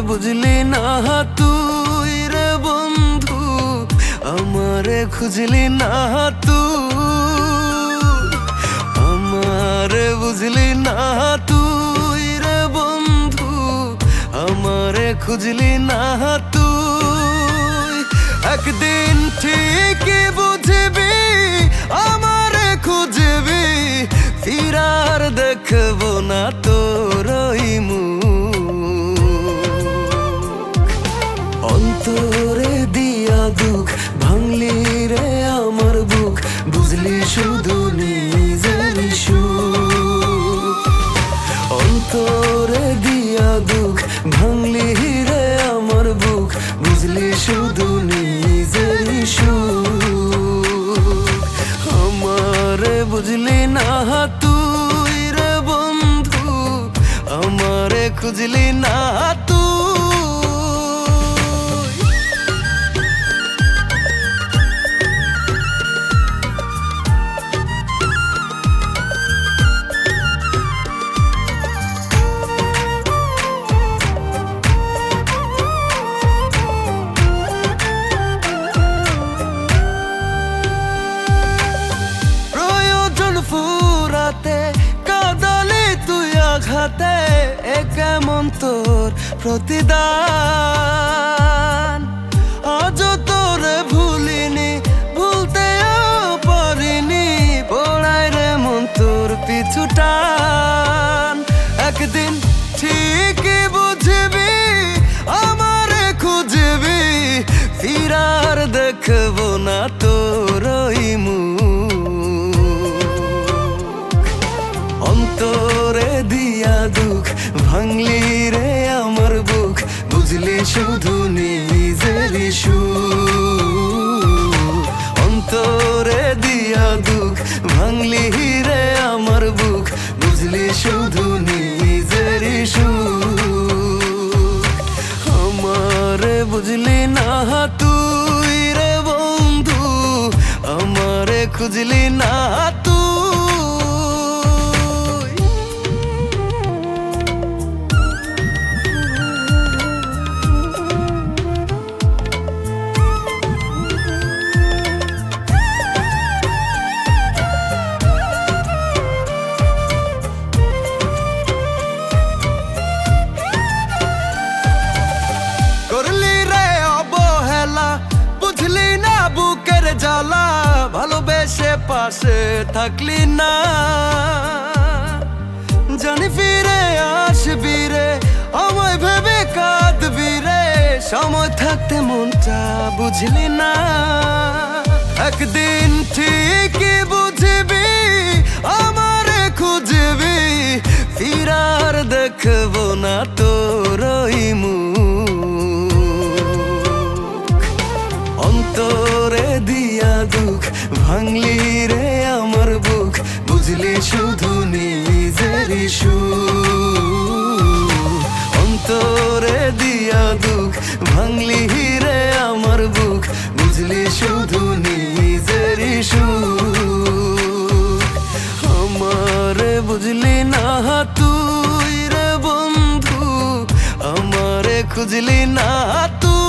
বুঝলি না তুই রে বন্ধু, আমারে খুঁজলি না তুই, আমারে বুঝলি না তুই রে বন্ধু, আমারে খুঁজলি না তুই। একদিন ঠিকই বুঝবি আমারে খুঁজবি, ফিরার দেখবো না তোর ওই মুখ। অন্তরে দিয়া দুঃখ ভাঙলি রে আমার বুক, বুঝলি শুধু নিজের সুখ। অন্তরে দিয়া দুঃখ ভাঙলি রে আমার বুক, বুঝলি শুধু নিজের সুখ। আমারে বুঝলি না তুই রে বন্ধু, আমারে খুঁজলি না তুই। ফুরাতে কাঁদালি তুই আঘাতে, এ কেমন তোর প্রতিদান। আজও তোরে ভুলিনি, ভুলতেও পারিনি, পড়ায় রে মন তোর পিছু টান। একদিন ঠিকই বুঝবি আমারে খুঁজবি, ফিরার দেখবো না তোর ওই মুখ। অন্তরে দিয়া দুঃখ ভাঙলি রে আমার বুক, বুঝলি শুধু নিজের সুখ। অন্তরে দিয়া দুঃখ ভাঙলি রে আমার বুক, বুঝলি শুধু নিজের সুখ। আমারে বুঝলি না তুই রে বন্ধু, আমারে খুঁজলি না তুই। জ্বালা ভালোবেসে পাশে থাকলি না, জানি ফিরে আসবি রে, আমায় ভেবে কাঁদবি রে, সময় থাকতে মনটা বুঝলি না। একদিন ঠিকই বুঝবি আমারে খুঁজবি, ফিরার দেখবো না তোর ওই মুখ। অন্তরে দিয়া দুঃখ ভাঙলি রে আমার বুক, বুঝলি শুধু নিজের সুখ। অন্তরে দিয়া দুঃখ ভাঙলি রে আমার বুক, বুঝলি শুধু নিজের সুখ। আমারে বুঝলি না তুই রে বন্ধু, আমারে খুঁজলি না তুই।